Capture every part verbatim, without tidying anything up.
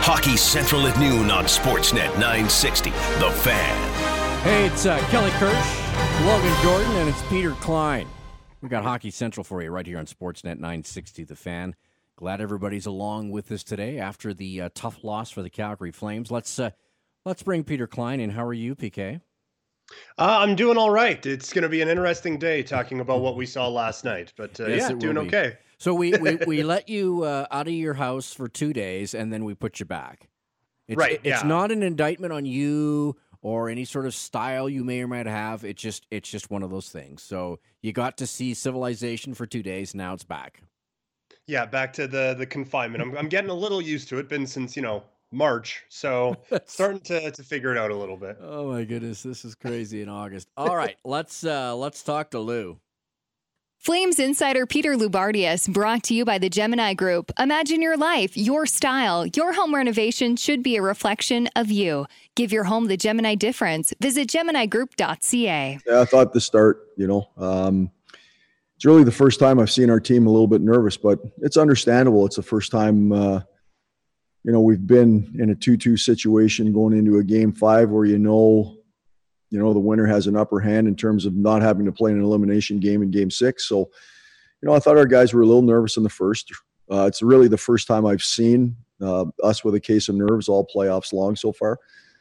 Hockey Central at noon on Sportsnet nine sixty, The Fan. Hey, it's uh, Kelly Kirsch, Logan Jordan, and it's Peter Klein. We got Hockey Central for you right here on Sportsnet nine sixty, The Fan. Glad everybody's along with us today after the uh, tough loss for the Calgary Flames. Let's uh, let's bring Peter Klein in. How are you, P K? Uh, I'm doing all right. It's going to be an interesting day talking about what we saw last night, but uh, Yes, yeah, it doing will be. okay. So we, we, we let you uh, out of your house for two days, and then we put you back. It's, Right, It's yeah. not an indictment on you or any sort of style you may or might have. It's just it's just one of those things. So you got to see civilization for two days. Now it's back. Yeah, back to the the confinement. I'm I'm getting a little used to it. Been since, you know, March, so starting to to figure it out a little bit. Oh my goodness, this is crazy in August. All right, let's uh, let's talk to Lou. Flames insider Peter Loubardias, brought to you by the Gemini Group. Imagine your life, your style. Your home renovation should be a reflection of you. Give your home the Gemini difference. Visit gemini group dot c a. Yeah, I thought the start, you know, um, it's really the first time I've seen our team a little bit nervous, but it's understandable. It's the first time, uh, you know, we've been in a two two situation going into a game five where you know, you know, the winner has an upper hand in terms of not having to play an elimination game in game six. So, you know, I thought our guys were a little nervous in the first. Uh, it's really the first time I've seen uh, us with a case of nerves all playoffs long so far.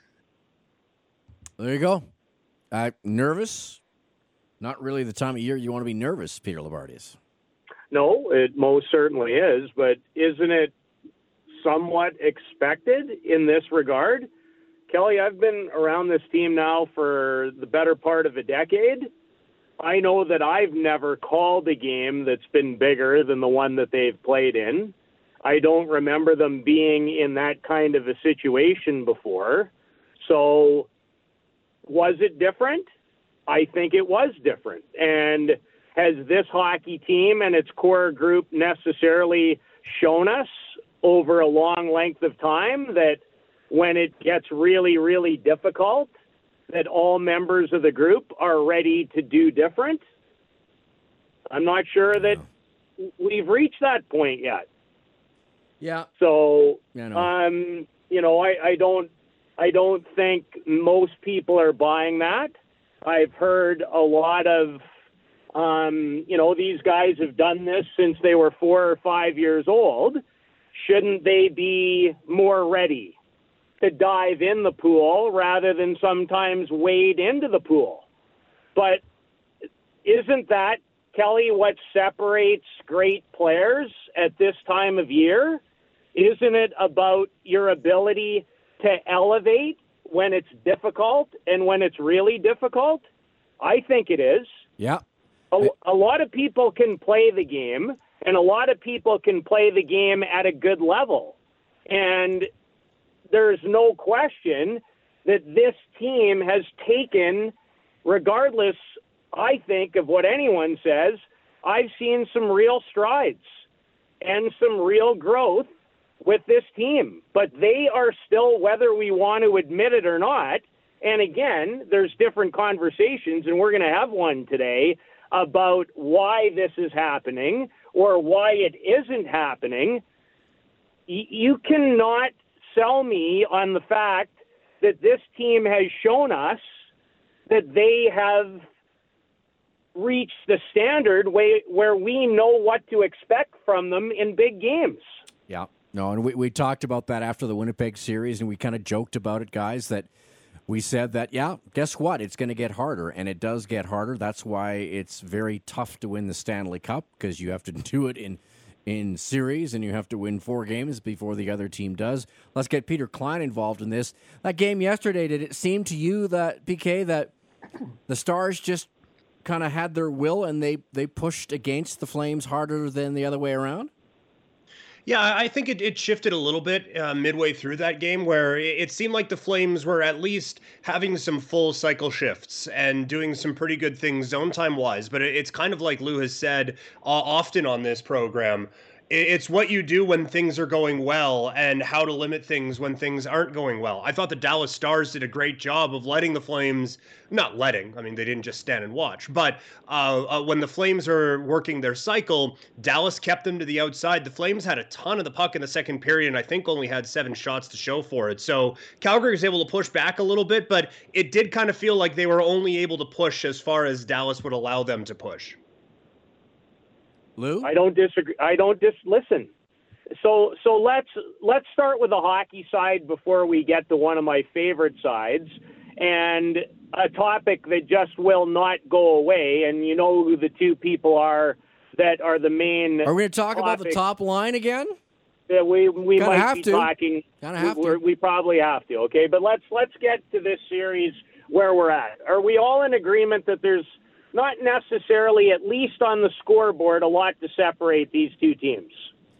There you go. Uh, nervous? Not really the time of year you want to be nervous, Peter Loubardias. No, it most certainly is, but isn't it somewhat expected in this regard? Kelly, I've been around this team now for the better part of a decade. I know that I've never called a game that's been bigger than the one that they've played in. I don't remember them being in that kind of a situation before. So was it different? I think it was different. And has this hockey team and its core group necessarily shown us over a long length of time that when it gets really, really difficult, that all members of the group are ready to do different? I'm not sure that we've reached that point yet. Yeah. So, Yeah, I know. um, you know, I, I don't, I don't think most people are buying that. I've heard a lot of, um, you know, these guys have done this since they were four or five years old. Shouldn't they be more ready to dive in the pool rather than sometimes wade into the pool? But isn't that, Kelly, what separates great players at this time of year? Isn't it about your ability to elevate when it's difficult and when it's really difficult? I think it is. Yeah. A, a lot of people can play the game, and a lot of people can play the game at a good level. And there's no question that this team has taken, regardless, I think, of what anyone says, I've seen some real strides and some real growth with this team. But they are still, whether we want to admit it or not, and again, there's different conversations, and we're going to have one today about why this is happening or why it isn't happening. Y- you cannot sell me on the fact that this team has shown us that they have reached the standard way, where we know what to expect from them in big games. Yeah. No, and we, we talked about that after the Winnipeg series, and we kind of joked about it, guys, that we said that, yeah, guess what? It's going to get harder, and it does get harder. That's why it's very tough to win the Stanley Cup, because you have to do it in in series, and you have to win four games before the other team does. Let's get Peter Klein involved in this. That game yesterday, did it seem to you that, P K, that the Stars just kind of had their will and they, they pushed against the Flames harder than the other way around? Yeah, I think it, it shifted a little bit uh, midway through that game, where it, it seemed like the Flames were at least having some full cycle shifts and doing some pretty good things zone time wise. But it, it's kind of like Lou has said uh, often on this program. It's what you do when things are going well and how to limit things when things aren't going well. I thought the Dallas Stars did a great job of letting the Flames, not letting, I mean, they didn't just stand and watch, but uh, uh, when the Flames are working their cycle, Dallas kept them to the outside. The Flames had a ton of the puck in the second period and I think only had seven shots to show for it. So Calgary was able to push back a little bit, but it did kind of feel like they were only able to push as far as Dallas would allow them to push. Lou? I don't disagree. I don't dis listen. So so let's let's start with the hockey side before we get to one of my favorite sides, and a topic that just will not go away. And you know who the two people are that are the main. Are we going to talk about the top line again? Yeah, we we Kinda might have be to. talking. Kinda have we, to. we probably have to. Okay, but let's let's get to this series where we're at. Are we all in agreement that there's not necessarily, at least on the scoreboard, a lot to separate these two teams?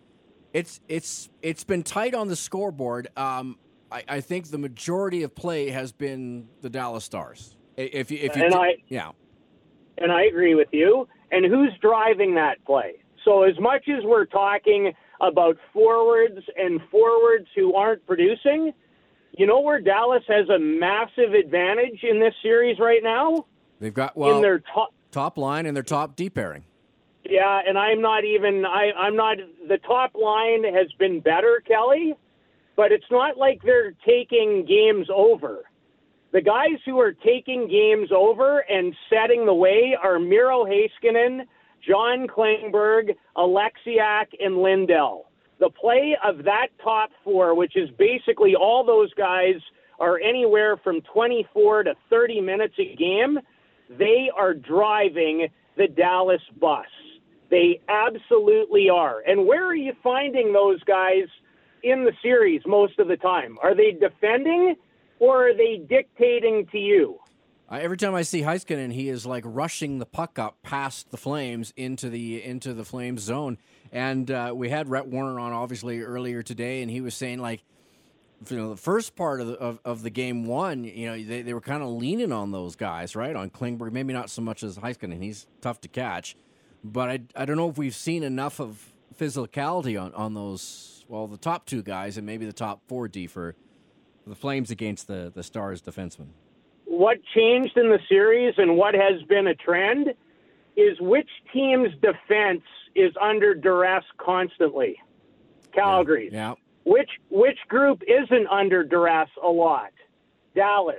It's it's it's been tight on the scoreboard. Um, I, I think the majority of play has been the Dallas Stars. If you, if you, and I, yeah, and I agree with you. And who's driving that play? So as much as we're talking about forwards and forwards who aren't producing, you know where Dallas has a massive advantage in this series right now? They've got well in their top top line and their top D pairing. Yeah, and I'm not even I, I'm not the top line has been better, Kelly, but it's not like they're taking games over. The guys who are taking games over and setting the way are Miro Heiskanen, John Klingberg, Alexiak, and Lindell. The play of that top four, which is basically all those guys are anywhere from twenty-four to thirty minutes a game, they are driving the Dallas bus. They absolutely are. And where are you finding those guys in the series most of the time? Are they defending or are they dictating to you? Uh, every time I see Heiskanen, he is like rushing the puck up past the Flames into the into the Flames zone. And uh, we had Rhett Warner on obviously earlier today, and he was saying like, you know, the first part of the, of, of the game one, you know, they, they were kind of leaning on those guys, right? On Klingberg, maybe not so much as Heiskanen. He's tough to catch. But I, I don't know if we've seen enough of physicality on, on those, well, the top two guys and maybe the top four D for the Flames against the, the Stars defensemen. What changed in the series and what has been a trend is which team's defense is under duress constantly. Calgary's. Yeah. yeah. Which which group isn't under duress a lot? Dallas.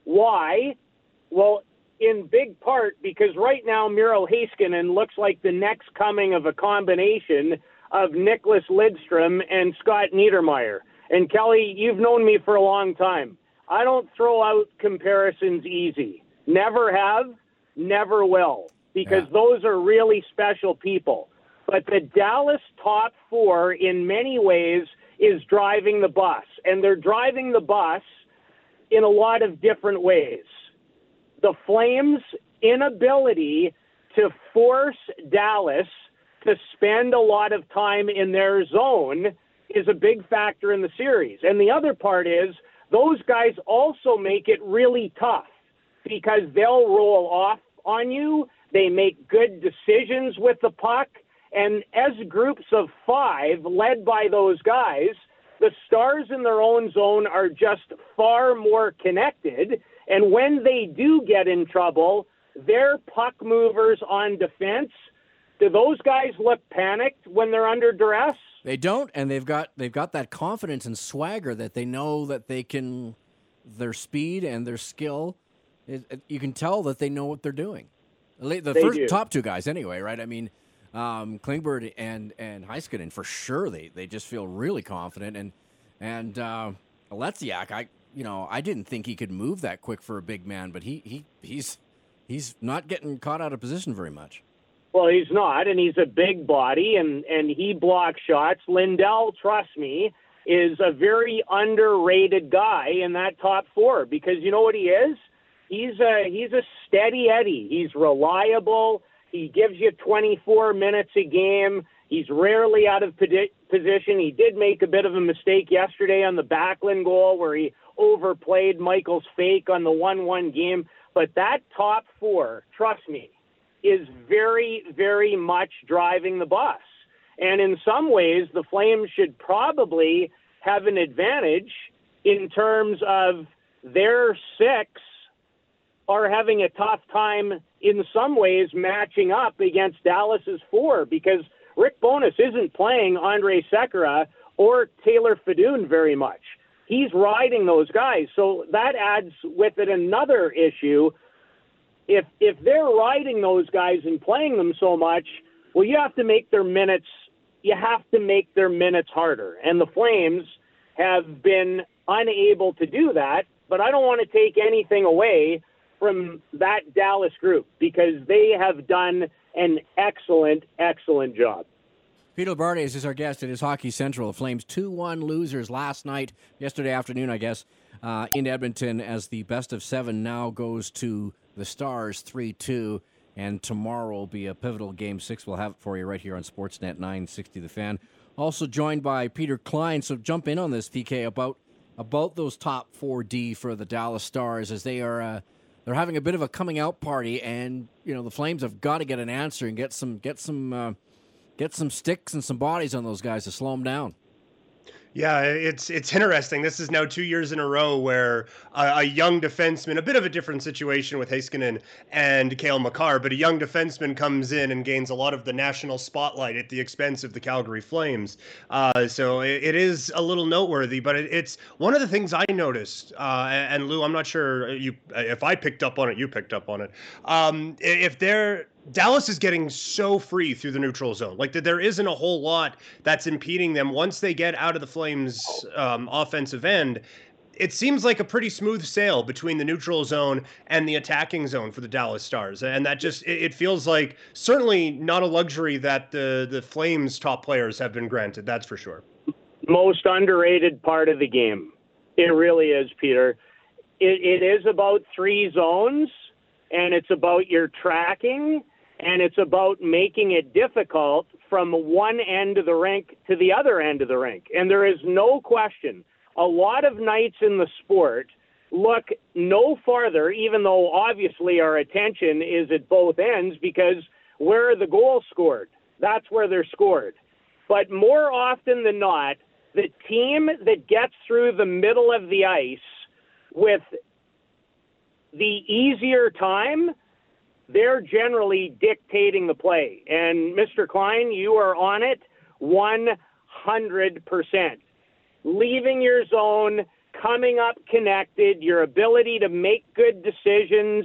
Why? Well, in big part because right now Miro Heiskanen looks like the next coming of a combination of Nicholas Lidstrom and Scott Niedermayer. And Kelly, you've known me for a long time. I don't throw out comparisons easy. Never have, never will, because yeah. those are really special people. But the Dallas top four, in many ways, is driving the bus. And they're driving the bus in a lot of different ways. The Flames' inability to force Dallas to spend a lot of time in their zone is a big factor in the series. And the other part is those guys also make it really tough because they'll roll off on you. They make good decisions with the puck. And as groups of five led by those guys, the Stars in their own zone are just far more connected. And when they do get in trouble, they're puck movers on defense. Do those guys look panicked when they're under duress? They don't, and they've got they've got that confidence and swagger that they know that they can, their speed and their skill, it, you can tell that they know what they're doing. The they first do. top two guys, anyway, right? I mean, um, Klingberg and and Heiskanen for sure. They they just feel really confident, and and uh, Alexiak, I you know I didn't think he could move that quick for a big man, but he he he's he's not getting caught out of position very much. Well, he's not, and he's a big body, and, and he blocks shots. Lindell, trust me, is a very underrated guy in that top four because you know what he is? He's a, he's a steady Eddie. He's reliable. He gives you twenty-four minutes a game. He's rarely out of position. He did make a bit of a mistake yesterday on the Backlund goal where he overplayed Michael's fake on the one one game. But that top four, trust me, is very, very much driving the bus. And in some ways, the Flames should probably have an advantage in terms of their six are having a tough time in some ways matching up against Dallas's four, because Rick Bowness isn't playing Andre Sekera or Taylor Fedun very much. He's riding those guys. So that adds with it another issue. If if they're riding those guys and playing them so much, well, you have to make their minutes, you have to make their minutes harder. And the Flames have been unable to do that, but I don't want to take anything away from that Dallas group because they have done an excellent, excellent job. Peter Loubardias is our guest. It is Hockey Central. The Flames two one losers last night, yesterday afternoon, I guess, uh, in Edmonton, as the best of seven now goes to the Stars three two. And tomorrow will be a pivotal game six. We'll have it for you right here on Sportsnet nine sixty The Fan. Also joined by Peter Klein. So jump in on this, P K, about about those top four D for the Dallas Stars, as they are uh, they're having a bit of a coming out party, and you know the Flames have got to get an answer and get some get some uh, get some sticks and some bodies on those guys to slow them down. Yeah, it's it's interesting. This is now two years in a row where a, a young defenseman, a bit of a different situation with Heiskanen and Cale Makar, but a young defenseman comes in and gains a lot of the national spotlight at the expense of the Calgary Flames. Uh, so it, it is a little noteworthy, but it, it's one of the things I noticed. Uh, and Lou, I'm not sure you if I picked up on it, you picked up on it. Um, if they're Dallas is getting so free through the neutral zone. Like there isn't a whole lot that's impeding them. Once they get out of the Flames' um, offensive end, it seems like a pretty smooth sail between the neutral zone and the attacking zone for the Dallas Stars. And that just, it, it feels like certainly not a luxury that the, the Flames' top players have been granted. That's for sure. Most underrated part of the game. It really is, Peter. It, it is about three zones, and it's about your tracking, and it's about making it difficult from one end of the rink to the other end of the rink. And there is no question, a lot of nights in the sport look no farther, even though obviously our attention is at both ends, because where are the goals scored? That's where they're scored. But more often than not, the team that gets through the middle of the ice with the easier time, they're generally dictating the play. And Mister Klein, you are on it one hundred percent. Leaving your zone, coming up connected, your ability to make good decisions.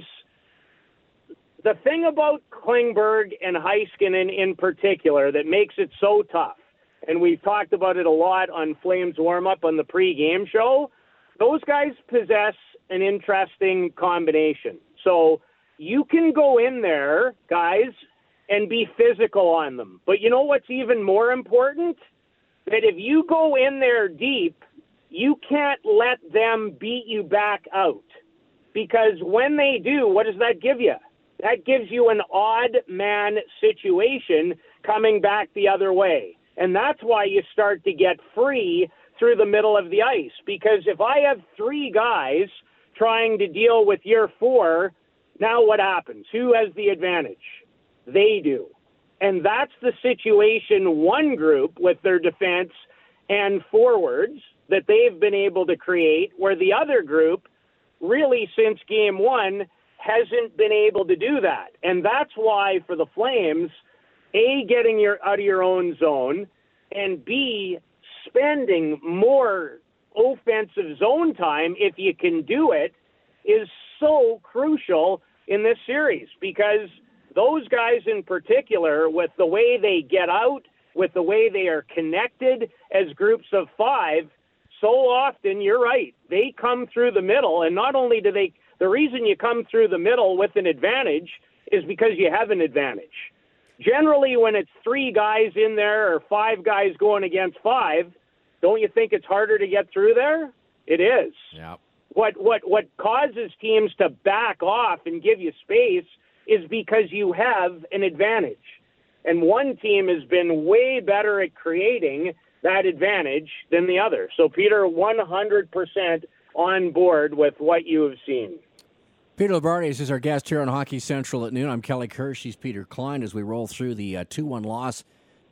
The thing about Klingberg and Heiskanen in particular that makes it so tough, and we've talked about it a lot on Flames warm-up on the pre-game show, those guys possess an interesting combination. So you can go in there, guys, and be physical on them. But you know what's even more important? That if you go in there deep, you can't let them beat you back out. Because when they do, what does that give you? That gives you an odd man situation coming back the other way. And that's why you start to get free through the middle of the ice. Because if I have three guys trying to deal with your four, now what happens? Who has the advantage? They do. And that's the situation one group with their defense and forwards that they've been able to create, where the other group really since game one hasn't been able to do that. And that's why for the Flames, A, getting your out of your own zone, and B, spending more offensive zone time, if you can do it, is so crucial in this series, because those guys in particular, with the way they get out, with the way they are connected as groups of five, so often, you're right, they come through the middle, and not only do they, the reason you come through the middle with an advantage is because you have an advantage. Generally, when it's three guys in there or five guys going against five, don't you think it's harder to get through there? It is. Yeah. What what what causes teams to back off and give you space is because you have an advantage. And one team has been way better at creating that advantage than the other. So, Peter, one hundred percent on board with what you have seen. Peter Loubardias is our guest here on Hockey Central at noon. I'm Kelly Kirsch. He's Peter Klein as we roll through the uh, two one loss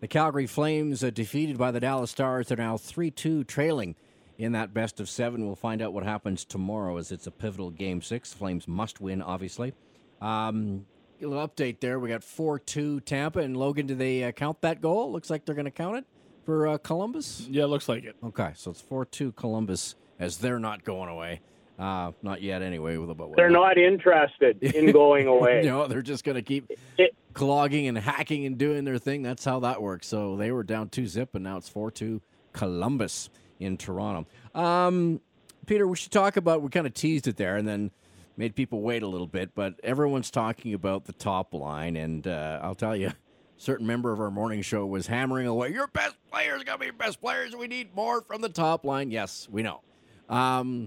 The Calgary Flames uh, defeated by the Dallas Stars. They're now three two trailing in that best of seven. We'll find out what happens tomorrow as it's a pivotal game six. Flames must win, obviously. Um, a little update there. We got four two Tampa. And Logan, do they uh, count that goal? Looks like they're going to count it for uh, Columbus. Yeah, it looks like it. Okay, so it's four two Columbus as they're not going away. Uh, not yet, anyway. With about they're not interested in going away. You know, they're just going to keep it, clogging and hacking and doing their thing. That's how that works. So they were down two zip, and now it's four two Columbus in Toronto. Um, Peter, we should talk about. We kind of teased it there, and then made people wait a little bit. But everyone's talking about the top line, and uh, I'll tell you, a certain member of our morning show was hammering away. Your best players got to be your best players. We need more from the top line. Yes, we know. Um,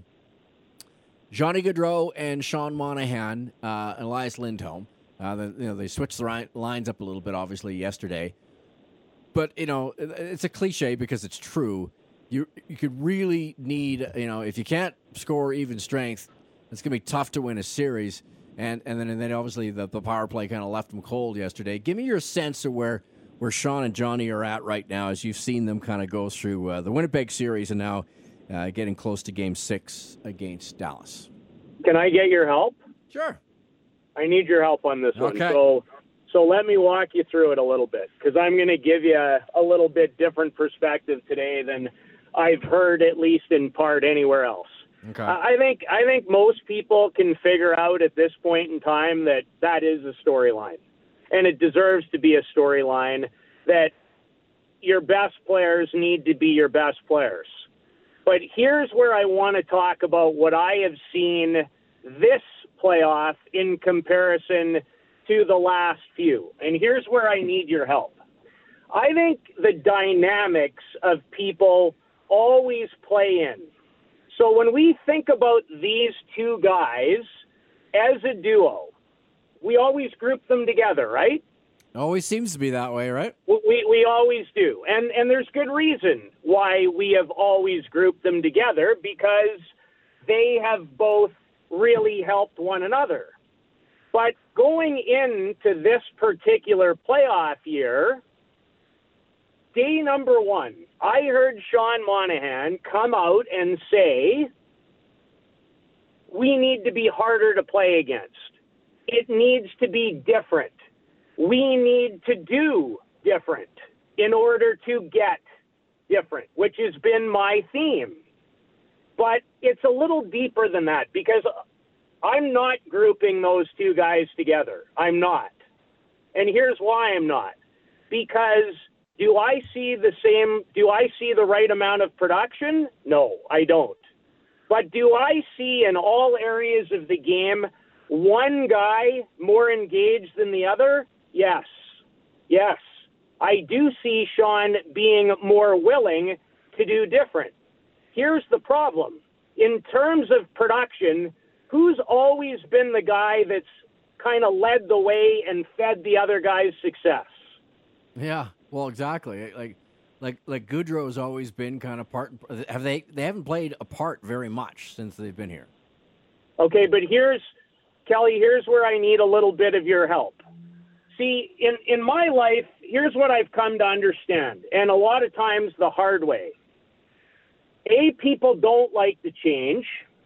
Johnny Gaudreau and Sean Monahan, uh, Elias Lindholm. Uh, the, you know, they switched the ri- lines up a little bit, obviously, yesterday. But, you know, it, it's a cliche because it's true. You you could really need, you know, if you can't score even strength, it's going to be tough to win a series. And and then and then obviously the, the power play kind of left them cold yesterday. Give me your sense of where, where Sean and Johnny are at right now as you've seen them kind of go through uh, the Winnipeg series and now uh, getting close to game six against Dallas. Can I get your help? Sure. I need your help on this one. Okay. So, so let me walk you through it a little bit because I'm going to give you a, a little bit different perspective today than I've heard, at least in part, anywhere else. Okay. I think I think most people can figure out at this point in time that that is a storyline, and it deserves to be a storyline that your best players need to be your best players. But here's where I want to talk about what I have seen this playoff in comparison to the last few. And here's where I need your help. I think the dynamics of people always play in. So when we think about these two guys as a duo, we always group them together, right? Always seems to be that way, right? We we always do. And and there's good reason why we have always grouped them together, because they have both really helped one another. But going into this particular playoff year, day number one, I heard Sean Monahan come out and say, we need to be harder to play against. It needs to be different. We need to do different in order to get different, which has been my theme. But it's a little deeper than that, because I'm not grouping those two guys together. I'm not. And here's why I'm not. Because do I see the same, do I see the right amount of production? No, I don't. But do I see in all areas of the game one guy more engaged than the other? Yes. Yes. I do see Sean being more willing to do different. Here's the problem. In terms of production, who's always been the guy that's kind of led the way and fed the other guy's success? Yeah, well, exactly. Like, like, like Gaudreau's always been kind of part. Have they? They haven't played a part very much since they've been here. Okay, but here's Kelly. Here's where I need a little bit of your help. See, in in my life, here's what I've come to understand, and a lot of times the hard way. A, people don't like to change.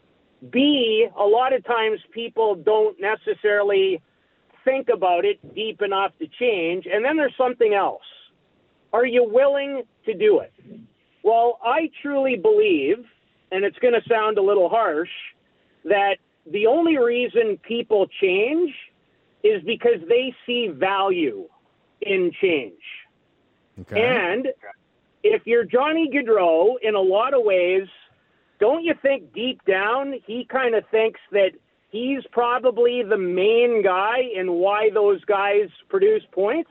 B, a lot of times people don't necessarily think about it deep enough to change. And then there's something else. Are you willing to do it? Well, I truly believe, and it's going to sound a little harsh, that the only reason people change is because they see value in change. Okay. And if you're Johnny Gaudreau, in a lot of ways, don't you think deep down he kind of thinks that he's probably the main guy in why those guys produce points?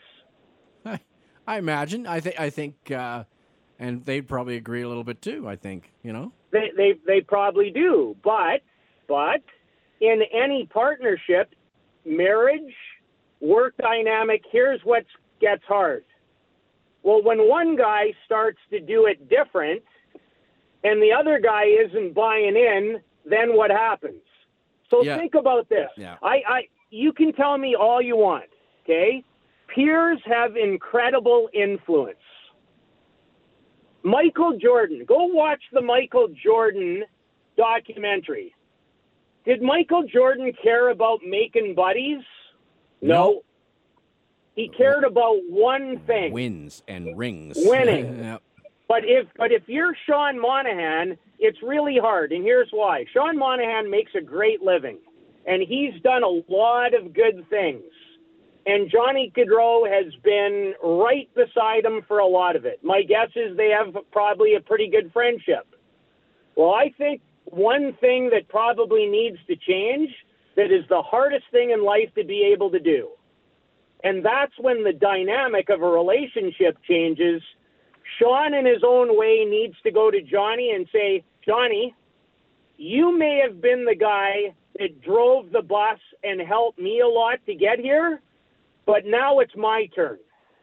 I imagine. I think. I think, uh, and they'd probably agree a little bit too. I think. You know. They they they probably do, but but in any partnership, marriage, work dynamic, here's what gets hard. Well, when one guy starts to do it different and the other guy isn't buying in, then what happens? So yeah. think about this. Yeah. I, I, you can tell me all you want, okay? peers have incredible influence. Michael Jordan, go watch the Michael Jordan documentary. Did Michael Jordan care about making buddies? No. No. He cared about one thing. Wins and rings. Winning. Yep. But if but if you're Sean Monahan, it's really hard, and here's why. Sean Monahan makes a great living, and he's done a lot of good things. And Johnny Gaudreau has been right beside him for a lot of it. My guess is they have probably a pretty good friendship. Well, I think one thing that probably needs to change, that is the hardest thing in life to be able to do, and that's when the dynamic of a relationship changes. Sean, in his own way, needs to go to Johnny and say, Johnny, you may have been the guy that drove the bus and helped me a lot to get here, but now it's my turn.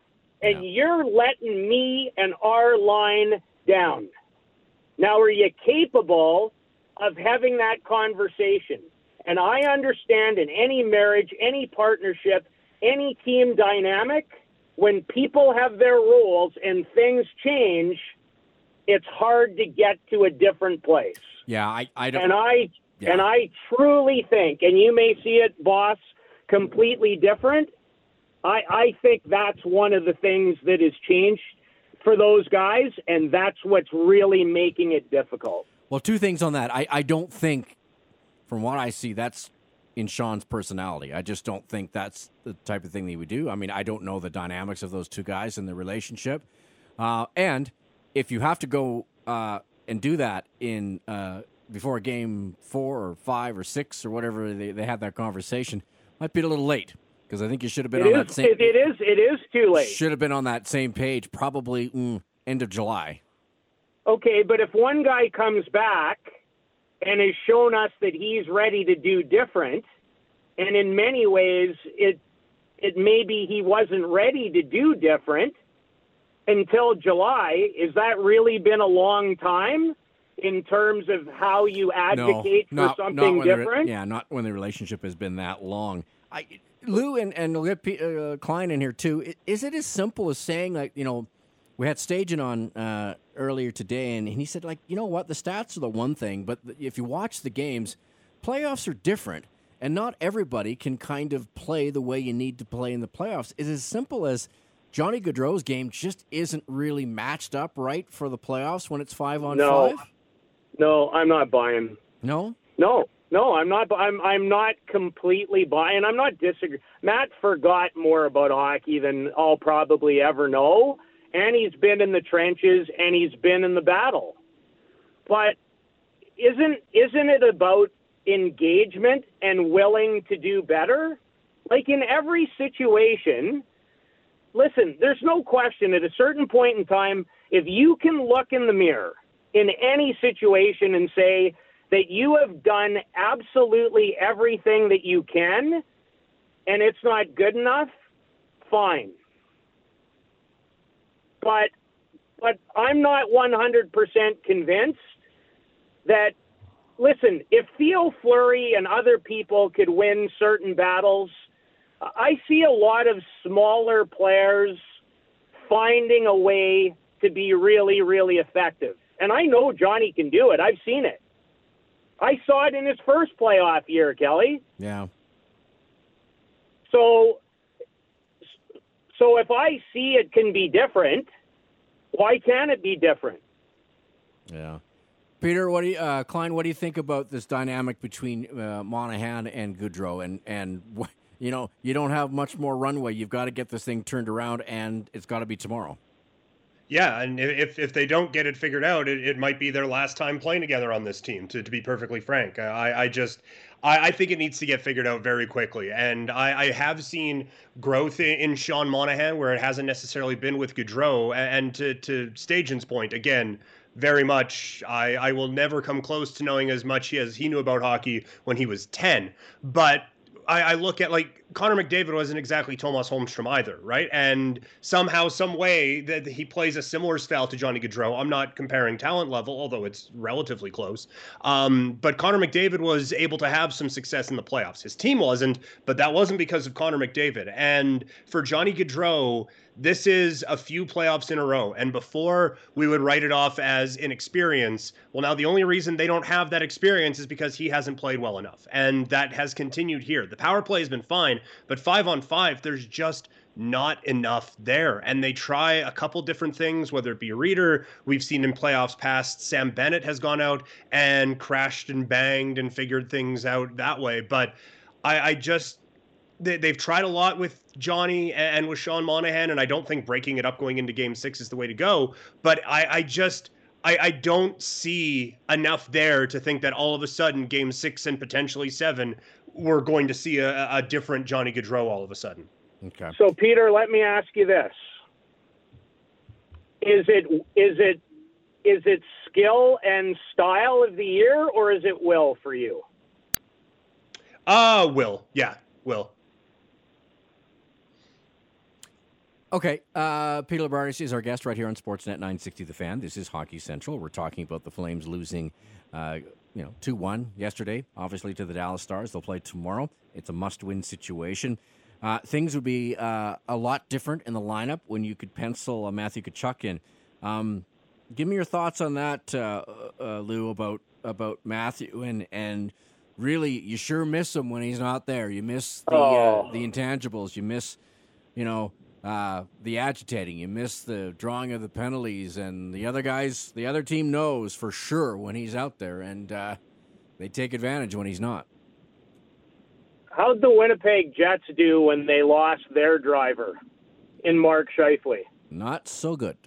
And yeah. You're letting me and our line down. Now, are you capable of having that conversation? And I understand in any marriage, any partnership, any team dynamic, when people have their roles and things change, it's hard to get to a different place. Yeah, I, I don't. And I yeah. and I truly think, and you may see it, boss, completely different. I, I think that's one of the things that has changed for those guys, and that's what's really making it difficult. Well, two things on that. I, I don't think, from what I see, that's in Sean's personality. I just don't think that's the type of thing that he would do. I mean, I don't know the dynamics of those two guys and the relationship. Uh, and if you have to go uh, and do that in uh, before game four or five or six or whatever they, they had that conversation, might be a little late, because I think you should have been it on is, that same. It, it is. It is too late. Should have been on that same page, probably mm, end of July. Okay, but if one guy comes back and has shown us that he's ready to do different, and in many ways it it maybe he wasn't ready to do different until July, is that really been a long time in terms of how you advocate no, for not, something not different? The, yeah, not when the relationship has been that long. I, Lou and, and we'll get uh, Klein in here too. Is it as simple as saying, like, you know, we had Stajan on uh, earlier today, and he said, like, you know what, the stats are the one thing, but if you watch the games, playoffs are different, and not everybody can kind of play the way you need to play in the playoffs. It's as simple as Johnny Gaudreau's game just isn't really matched up right for the playoffs when it's five on no. five? No, I'm not buying. No? No, no, I'm not. I'm I'm not completely buying. I'm not disagreeing. Matt forgot more about hockey than I'll probably ever know. And he's been in the trenches, and he's been in the battle. But isn't isn't it about engagement and willing to do better? Like in every situation, listen, there's no question at a certain point in time, if you can look in the mirror in any situation and say that you have done absolutely everything that you can and it's not good enough, fine. But but I'm not one hundred percent convinced that, listen, if Theo Fleury and other people could win certain battles, I see a lot of smaller players finding a way to be really, really effective. And I know Johnny can do it. I've seen it. I saw it in his first playoff year, Kelly. Yeah. So, so if I see it can be different, why can't it be different? Yeah. Peter, what do you, uh, Klein, what do you think about this dynamic between uh, Monahan and Gaudreau? And, and, you know, you don't have much more runway. You've got to get this thing turned around, and it's got to be tomorrow. Yeah, and if if they don't get it figured out, it, it might be their last time playing together on this team, to, to be perfectly frank. I, I just, I, I think it needs to get figured out very quickly. And I, I have seen growth in, in Sean Monahan where it hasn't necessarily been with Gaudreau. And to, to Stajan's point, again, very much, I, I will never come close to knowing as much as he knew about hockey when he was ten. But I, I look at, like, Connor McDavid wasn't exactly Tomas Holmstrom either, right? And somehow, some way that he plays a similar style to Johnny Gaudreau. I'm not comparing talent level, although it's relatively close. Um, but Connor McDavid was able to have some success in the playoffs. His team wasn't, but that wasn't because of Connor McDavid. And for Johnny Gaudreau, this is a few playoffs in a row. And before we would write it off as inexperience, well, now the only reason they don't have that experience is because he hasn't played well enough. And that has continued here. The power play has been fine, but five on five, there's just not enough there. And they try a couple different things, whether it be Reeder. We've seen in playoffs past, Sam Bennett has gone out and crashed and banged and figured things out that way. But I, I just... They've tried a lot with Johnny and with Sean Monahan, and I don't think breaking it up going into game six is the way to go. But I, I just, I, I don't see enough there to think that all of a sudden game six and potentially seven, we're going to see a, a different Johnny Gaudreau all of a sudden. Okay. So, Peter, let me ask you this. Is it, is it, is it skill and style of the year, or is it will for you? Uh, will. Yeah, will. Okay, uh, Peter Loubardias is our guest right here on Sportsnet nine sixty The Fan. This is Hockey Central. We're talking about the Flames losing, uh, you know, two one yesterday, obviously, to the Dallas Stars. They'll play tomorrow. It's a must-win situation. Uh, things would be uh, a lot different in the lineup when you could pencil a Matthew Tkachuk in. Um, give me your thoughts on that, uh, uh, Lou, about about Matthew, and and really, you sure miss him when he's not there. You miss the oh. uh, the intangibles. You miss, you know. Uh, the agitating, you miss the drawing of the penalties, and the other guys, the other team knows for sure when he's out there, and uh, they take advantage when he's not. How'd the Winnipeg Jets do when they lost their driver in Mark Scheifele? Not so good.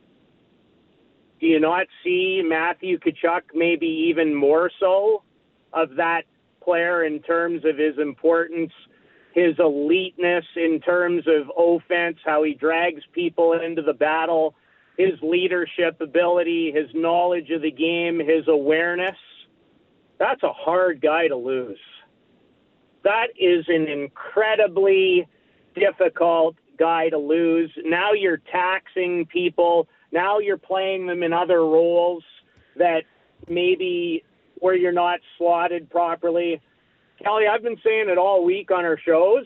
Do you not see Matthew Tkachuk maybe even more so of that player in terms of his importance, his eliteness in terms of offense, how he drags people into the battle, his leadership ability, his knowledge of the game, his awareness? That's a hard guy to lose. That is an incredibly difficult guy to lose. Now you're taxing people. Now you're playing them in other roles that maybe where you're not slotted properly. Kelly, I've been saying it all week on our shows.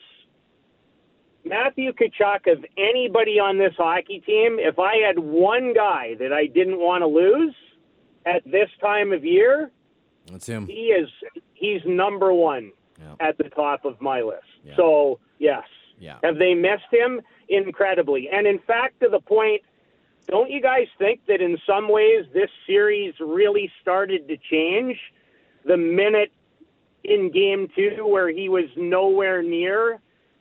Matthew Tkachuk, of anybody on this hockey team, if I had one guy that I didn't want to lose at this time of year, that's him. He is he's number one yeah. at the top of my list. Yeah. So, yes. Yeah. Have they missed him? Incredibly. And in fact, to the point, don't you guys think that in some ways this series really started to change the minute in game two where he was nowhere near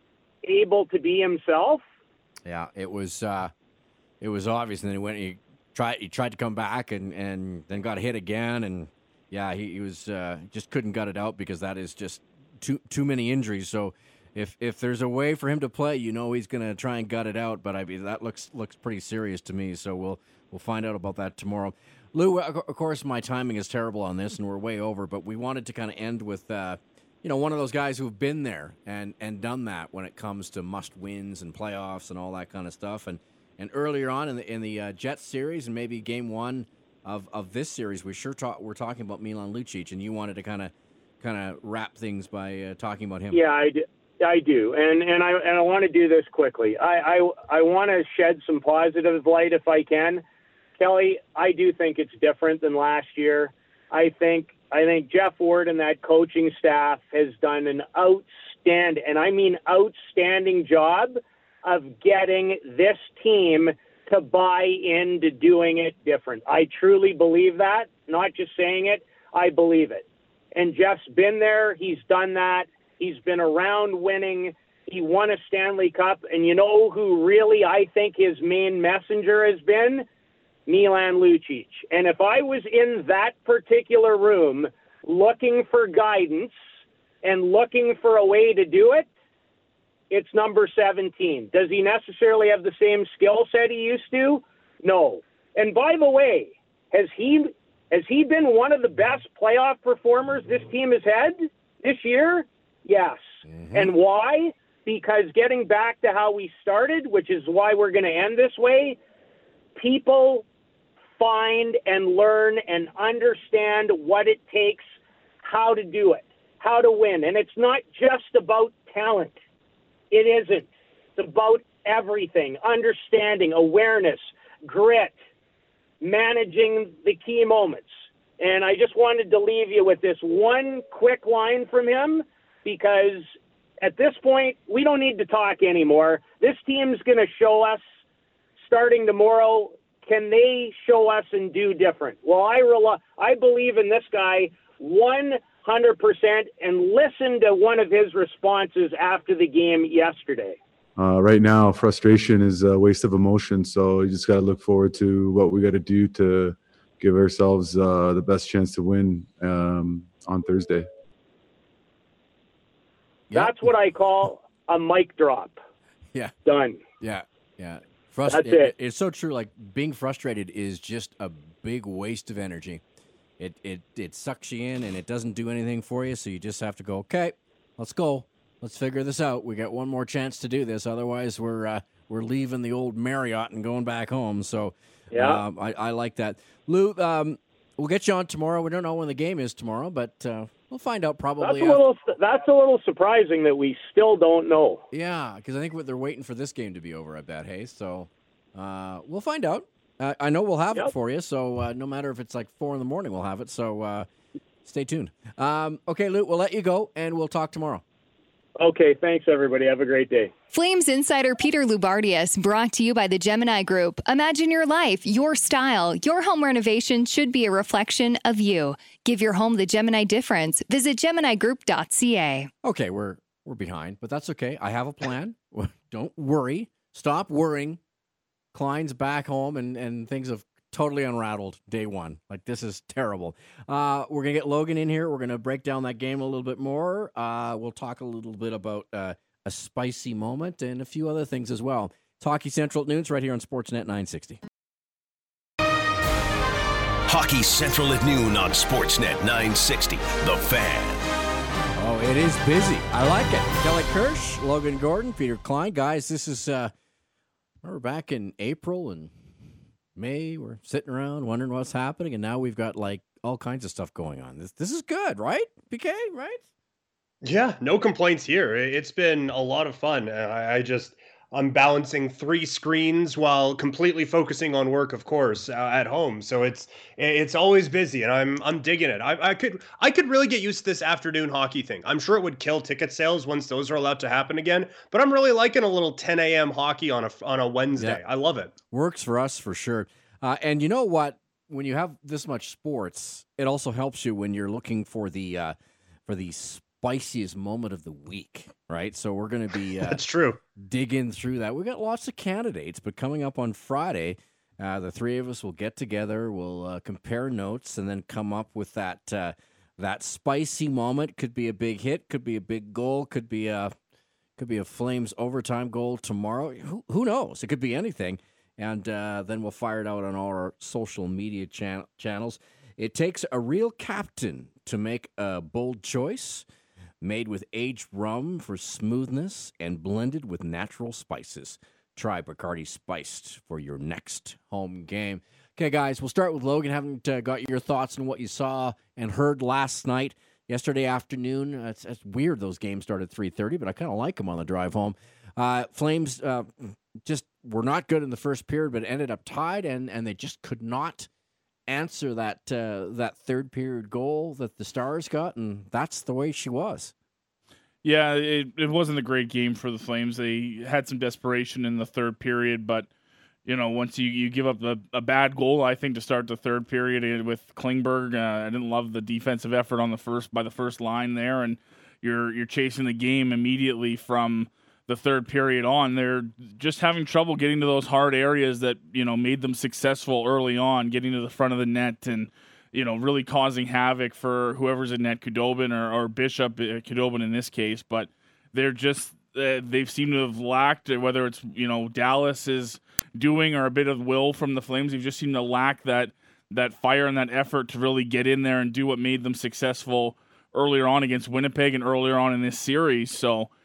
able to be himself? Yeah, it was uh, it was obvious. And then he went, he tried, he tried to come back and, and then got hit again. And yeah, he, he was uh, just couldn't gut it out because that is just too too many injuries. So if if there's a way for him to play, you know he's going to try and gut it out. But I mean that looks looks pretty serious to me. So we'll we'll find out about that tomorrow. Lou, of course, my timing is terrible on this, and we're way over, but we wanted to kind of end with, uh, you know, one of those guys who've been there and, and done that when it comes to must-wins and playoffs and all that kind of stuff. And and earlier on in the in the uh, Jets series and maybe game one of, of this series, we sure talk, we're talking about Milan Lucic, and you wanted to kind of kind of wrap things by uh, talking about him. Yeah, I do. I do, and and I and I want to do this quickly. I I, I want to shed some positive light if I can. Kelly, I do think it's different than last year. I think I think Jeff Ward and that coaching staff has done an outstanding, and I mean outstanding job of getting this team to buy into doing it different. I truly believe that, not just saying it, I believe it. And Jeff's been there. He's done that. He's been around winning. He won a Stanley Cup. And you know who really I think his main messenger has been? Milan Lucic. And if I was in that particular room looking for guidance and looking for a way to do it, it's number seventeen. Does he necessarily have the same skill set he used to? No. And by the way, has he has he been one of the best playoff performers this team has had this year? Yes. Mm-hmm. And why? because getting back to how we started, which is why we're going to end this way, people find and learn and understand what it takes, how to do it, how to win. And it's not just about talent. It isn't. It's about everything, understanding, awareness, grit, managing the key moments. And I just wanted to leave you with this one quick line from him, because at this point, we don't need to talk anymore. This team's going to show us, starting tomorrow, can they show us and do different? Well, I rely, I believe in this guy one hundred percent, and listen to one of his responses after the game yesterday. Uh, right now, frustration is a waste of emotion, so you just got to look forward to what we got to do to give ourselves uh, the best chance to win um, on Thursday. Yep. That's what I call a mic drop. Yeah. Done. Yeah. Yeah. Frust- That's it, it. It's so true. Like, being frustrated is just a big waste of energy. It it it sucks you in, and it doesn't do anything for you. So you just have to go, okay, let's go. Let's figure this out. We got one more chance to do this. Otherwise, we're uh, we're leaving the old Marriott and going back home. So Yeah. um, I, I like that. Lou, um, we'll get you on tomorrow. We don't know when the game is tomorrow, but uh, we'll find out probably. That's a little. That's a little surprising that we still don't know. Yeah, because I think what they're waiting for this game to be over, I bet, hey? So uh, we'll find out. Uh, I know we'll have Yep. it for you, so uh, no matter if it's like four in the morning, we'll have it. So uh, stay tuned. Um, okay, Lou, we'll let you go, and we'll talk tomorrow. Okay, thanks, everybody. Have a great day. Flames insider Peter Loubardias, brought to you by the Gemini Group. Imagine your life, your style. Your home renovation should be a reflection of you. Give your home the Gemini difference. Visit gemini group dot c a. Okay, we're we're behind, but that's okay. I have a plan. Don't worry. Stop worrying. Klein's back home, and, and things have totally unrattled day one. Like, this is terrible. Uh, we're going to get Logan in here. We're going to break down that game a little bit more. Uh, we'll talk a little bit about uh, a spicy moment and a few other things as well. It's Hockey Central at noon. It's right here on Sportsnet nine sixty. Hockey Central at noon on Sportsnet nine sixty. The Fan. Oh, it is busy. I like it. Kelly Kirsch, Logan Gordon, Peter Klein. Guys, this is, uh, we're back in April and May. We're sitting around wondering what's happening, and now we've got, like, all kinds of stuff going on. This this is good, right, P K, right? Yeah, no complaints here. It's been a lot of fun. I, I just, I'm balancing three screens while completely focusing on work, of course, uh, at home. So it's it's always busy, and I'm I'm digging it. I, I could I could really get used to this afternoon hockey thing. I'm sure it would kill ticket sales once those are allowed to happen again. But I'm really liking a little ten a.m. hockey on a on a Wednesday. Yeah. I love it. Works for us for sure. Uh, and you know what? When you have this much sports, it also helps you when you're looking for the uh, for the spiciest moment of the week, right? So we're going to be uh, That's true. digging through that. We've got lots of candidates, but coming up on Friday, uh, the three of us will get together. We'll uh, compare notes and then come up with that uh, that spicy moment. Could be a big hit, could be a big goal, could be a could be a Flames overtime goal tomorrow. Who, who knows? It could be anything. And uh, then we'll fire it out on all our social media chan- channels. It takes a real captain to make a bold choice, made with aged rum for smoothness and blended with natural spices. Try Bacardi Spiced for your next home game. Okay, guys, we'll start with Logan. Haven't uh, got your thoughts on what you saw and heard last night, yesterday afternoon. Uh, it's, it's weird those games start at three thirty, but I kind of like them on the drive home. Uh, Flames uh, just were not good in the first period, but ended up tied, and, and they just could not answer that uh, that third period goal that the Stars got, and that's the way she was. Yeah, it, it wasn't a great game for the Flames. They had some desperation in the third period, but you know, once you, you give up a, a bad goal, I think, to start the third period with Klingberg, uh, I didn't love the defensive effort on the first by the first line there, and you're you're chasing the game immediately from the third period on. They're just having trouble getting to those hard areas that, you know, made them successful early on, getting to the front of the net and, you know, really causing havoc for whoever's in net, Khudobin or, or Bishop, uh, Khudobin in this case. But they're just, uh, they've seemed to have lacked, whether it's, you know, Dallas is doing or a bit of will from the Flames, they've just seemed to lack that, that fire and that effort to really get in there and do what made them successful earlier on against Winnipeg and earlier on in this series. So,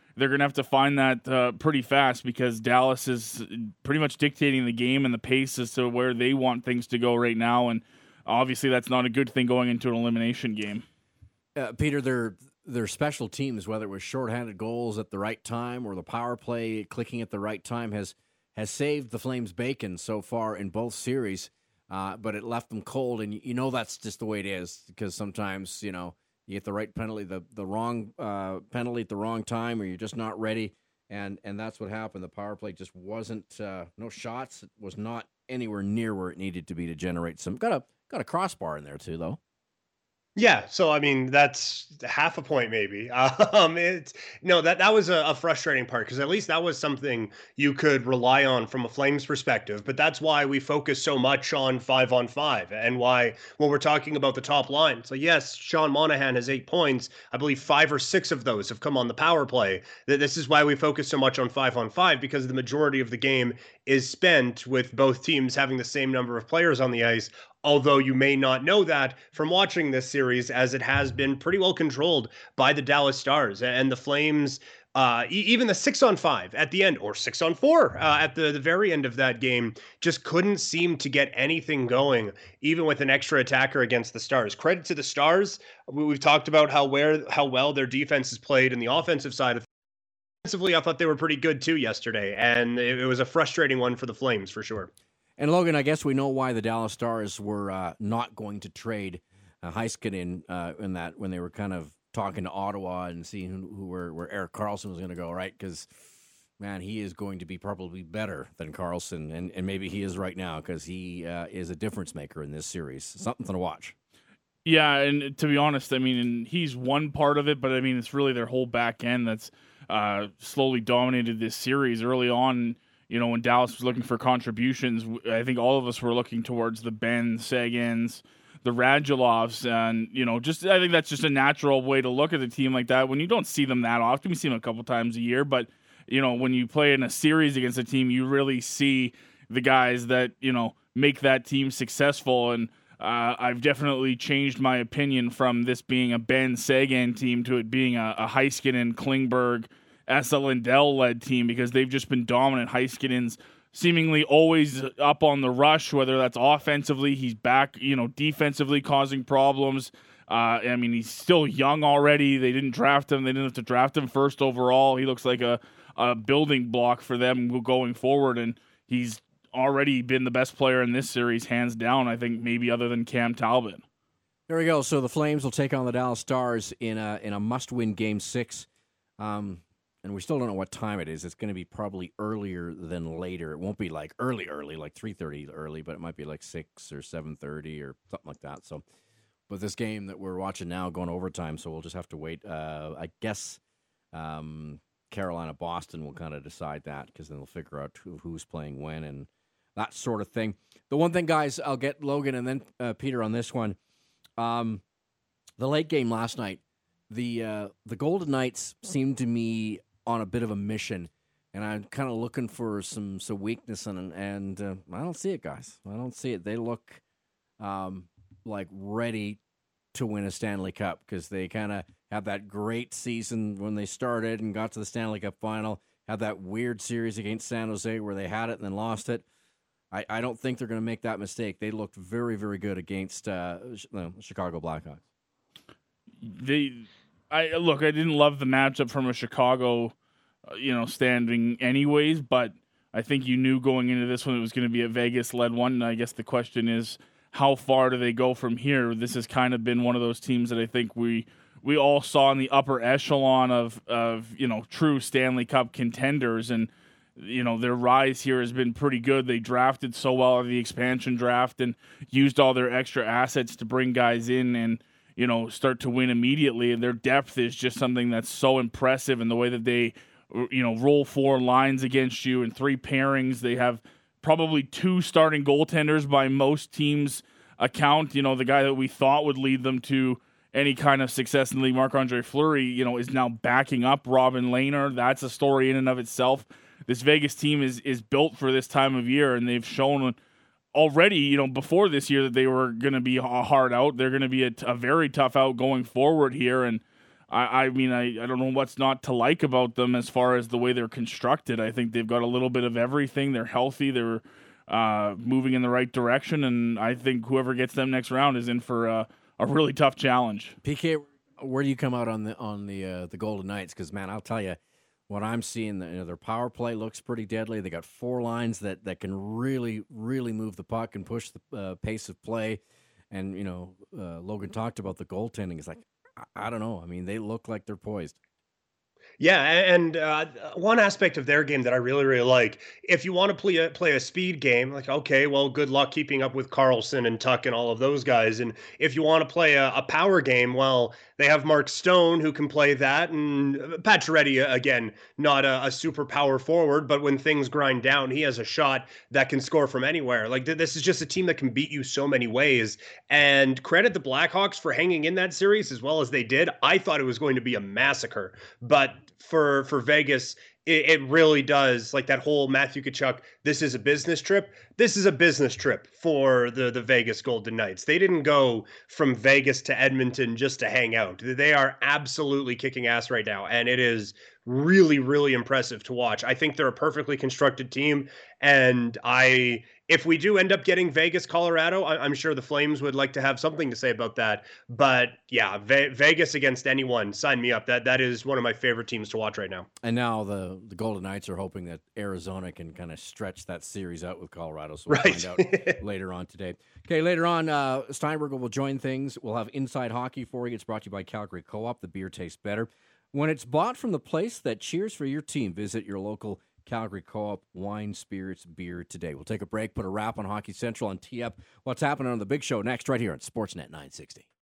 they're going to have to find that uh, pretty fast because Dallas is pretty much dictating the game and the pace as to where they want things to go right now. And obviously that's not a good thing going into an elimination game. Uh, Peter, their their special teams, whether it was shorthanded goals at the right time or the power play clicking at the right time, has has saved the Flames bacon so far in both series. Uh, but it left them cold, and you know that's just the way it is because sometimes you know you get the right penalty, the the wrong uh, penalty at the wrong time, or you're just not ready, and and that's what happened. The power play just wasn't uh, no shots. It was not anywhere near where it needed to be to generate some. Got a got a crossbar in there too, though. Yeah, so I mean that's half a point maybe. Um, it's no that that was a, a frustrating part because at least that was something you could rely on from a Flames perspective. But that's why we focus so much on five on five and why when we're talking about the top line. So yes, Sean Monahan has eight points. I believe five or six of those have come on the power play. That this is why we focus so much on five on five because the majority of the game is spent with both teams having the same number of players on the ice. Although you may not know that from watching this series, as it has been pretty well controlled by the Dallas Stars and the Flames, uh, e- even the six on five at the end or six on four uh, at the, the very end of that game just couldn't seem to get anything going, even with an extra attacker against the Stars. Credit to the Stars. We've talked about how where how well their defense is played in the offensive side of Offensively, I thought they were pretty good too yesterday, and it, it was a frustrating one for the Flames for sure. And Logan, I guess we know why the Dallas Stars were uh, not going to trade uh, Heiskanen uh, in that when they were kind of talking to Ottawa and seeing who, who were, where Erik Karlsson was going to go, right? Because, man, he is going to be probably better than Karlsson, and, and maybe he is right now because he uh, is a difference maker in this series. Something to watch. Yeah, and to be honest, I mean, he's one part of it, but I mean, it's really their whole back end that's uh, slowly dominated this series early on. You know, when Dallas was looking for contributions, I think all of us were looking towards the Ben Sagans, the Radulovs, and, you know, just I think that's just a natural way to look at a team like that. When you don't see them that often, you see them a couple times a year, but, you know, when you play in a series against a team, you really see the guys that, you know, make that team successful. And uh, I've definitely changed my opinion from this being a Ben Sagan team to it being a, a Heiskanen, Klingberg, Esa Lindell-led team because they've just been dominant. Heiskanen's seemingly always up on the rush, whether that's offensively, he's back, you know, defensively causing problems. Uh, I mean, he's still young already. They didn't draft him. They didn't have to draft him first overall. He looks like a, a building block for them going forward, and he's already been the best player in this series, hands down, I think, maybe other than Cam Talbot. There we go. So the Flames will take on the Dallas Stars in a, in a must-win Game six. Um And we still don't know what time it is. It's going to be probably earlier than later. It won't be like early, early, like three thirty early, but it might be like six or seven thirty or something like that. So, but this game that we're watching now going overtime, so we'll just have to wait. Uh, I guess um, Carolina, Boston will kind of decide that because then they'll figure out who, who's playing when and that sort of thing. The one thing, guys, I'll get Logan and then uh, Peter on this one. Um, the late game last night, the uh, the Golden Knights seemed to me on a bit of a mission, and I'm kind of looking for some some weakness, and and uh, I don't see it, guys. I don't see it. They look um, like ready to win a Stanley Cup because they kind of have that great season when they started and got to the Stanley Cup final, had that weird series against San Jose where they had it and then lost it. I, I don't think they're going to make that mistake. They looked very, very good against uh, the Chicago Blackhawks. They, I look, I didn't love the matchup from a Chicago, uh, you know, standing anyways, but I think you knew going into this one it was going to be a Vegas-led one. And I guess the question is, how far do they go from here? This has kind of been one of those teams that I think we we all saw in the upper echelon of of you know true Stanley Cup contenders, and you know their rise here has been pretty good. They drafted so well in the expansion draft and used all their extra assets to bring guys in and you know start to win immediately. And their depth is just something that's so impressive. And the way that they you know roll four lines against you and three pairings, they have probably two starting goaltenders by most teams' account. You know, the guy that we thought would lead them to any kind of success in the league, Marc-Andre Fleury, you know, is now backing up Robin Lehner. That's a story in and of itself. This Vegas team is is built for this time of year, and they've shown already, you know, before this year that they were going to be hard out. They're going to be a, a very tough out going forward here, and I, I mean, I, I don't know what's not to like about them as far as the way they're constructed. I think they've got a little bit of everything. They're healthy. They're uh, moving in the right direction, and I think whoever gets them next round is in for a, a really tough challenge. P K, where do you come out on the on the uh, the Golden Knights? Because man, I'll tell you, what I'm seeing, you know, their power play looks pretty deadly. They got four lines that, that can really really move the puck and push the uh, pace of play. And you know, uh, Logan talked about the goaltending. It's like, I, I don't know. I mean, they look like they're poised. Yeah, and uh, one aspect of their game that I really, really like, if you want to play a, play a speed game, like, okay, well, good luck keeping up with Carlson and Tuck and all of those guys. And if you want to play a, a power game, well, they have Mark Stone who can play that. And Pacioretty, again, not a, a super power forward, but when things grind down, he has a shot that can score from anywhere. Like, th- this is just a team that can beat you so many ways. And credit the Blackhawks for hanging in that series as well as they did. I thought it was going to be a massacre, but for for Vegas, it, it really does, like that whole Matthew Tkachuk, this is a business trip. This is a business trip for the, the Vegas Golden Knights. They didn't go from Vegas to Edmonton just to hang out. They are absolutely kicking ass right now, and it is really, really impressive to watch. I think they're a perfectly constructed team, and I... if we do end up getting Vegas, Colorado, I'm sure the Flames would like to have something to say about that. But yeah, Ve- Vegas against anyone, sign me up. That that is one of my favorite teams to watch right now. And now the, the Golden Knights are hoping that Arizona can kind of stretch that series out with Colorado. So we'll right. find out later on today. Okay, later on, uh, Steinberger will join things. We'll have Inside Hockey for you. It's brought to you by Calgary Co-op. The beer tastes better when it's bought from the place that cheers for your team. Visit your local Calgary Co-op wine, spirits, beer today. We'll take a break, put a wrap on Hockey Central, and tee up what's happening on the big show next right here on Sportsnet nine sixty.